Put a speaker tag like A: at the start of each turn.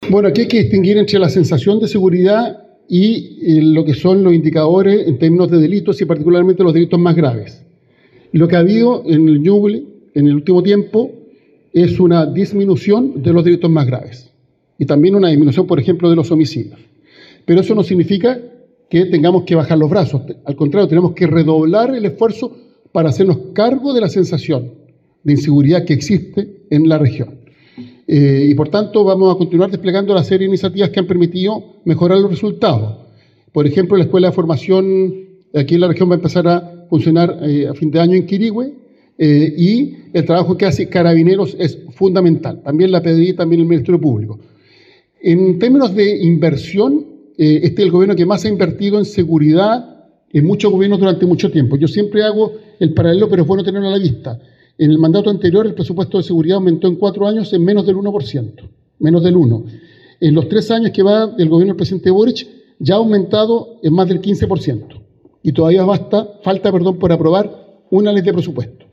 A: Bueno, aquí hay que distinguir entre la sensación de seguridad y lo que son los indicadores en términos de delitos y particularmente los delitos más graves. Lo que ha habido en el Ñuble en el último tiempo es una disminución de los delitos más graves y también una disminución, por ejemplo, de los homicidios. Pero eso no significa que tengamos que bajar los brazos. Al contrario, tenemos que redoblar el esfuerzo para hacernos cargo de la sensación de inseguridad que existe en la región. Y por tanto vamos a continuar desplegando la serie de iniciativas que han permitido mejorar los resultados. Por ejemplo, la Escuela de Formación aquí en la región va a empezar a funcionar a fin de año en Quirihue, y el trabajo que hace Carabineros es fundamental. También la PDI, también el Ministerio Público. En términos de inversión, este es el gobierno que más ha invertido en seguridad en muchos gobiernos durante mucho tiempo. Yo siempre hago el paralelo, pero es bueno tenerlo a la vista. En el mandato anterior, el presupuesto de seguridad aumentó en 4 años en menos del 1%, menos del 1%. En los 3 años que va del gobierno del presidente Boric, ya ha aumentado en más del 15%. Y todavía falta por aprobar una ley de presupuesto.